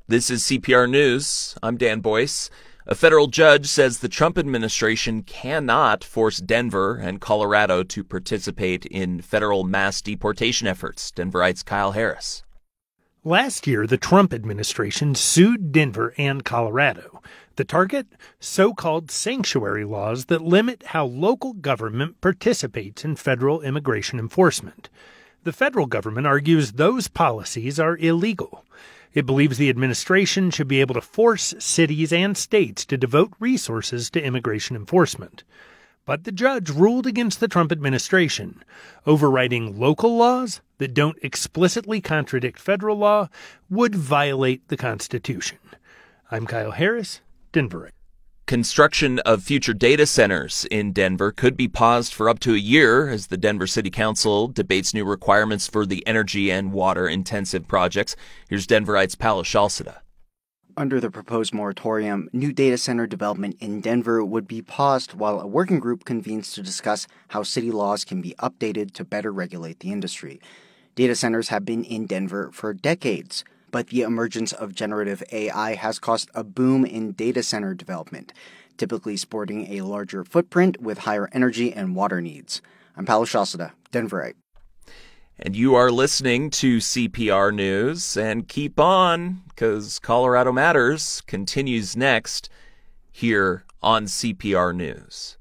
This is CPR News. I'm Dan Boyce. A federal judge says the Trump administration cannot force Denver and Colorado to participate in federal mass deportation efforts. Denverites Kyle Harris. Last year, the Trump administration sued Denver and Colorado. The target? So-called sanctuary laws that limit how local government participates in federal immigration enforcement. The federal government argues those policies are illegal. It believes the administration should be able to force cities and states to devote resources to immigration enforcement. But the judge ruled against the Trump administration, overriding local laws that don't explicitly contradict federal law would violate the Constitution. I'm Kyle Harris, Denver. Construction of future data centers in Denver could be paused for up to a year as the Denver City Council debates new requirements for the energy and water-intensive projects. Here's Denverites Paolo Scialsita. Under the proposed moratorium, new data center development in Denver would be paused while a working group convenes to discuss how city laws can be updated to better regulate the industry. Data centers have been in Denver for decades, but the emergence of generative AI has caused a boom in data center development, typically sporting a larger footprint with higher energy and water needs. I'm Paolo Scialsita, Denverite. And you are listening to CPR News, and keep on, because Colorado Matters continues next here on CPR News.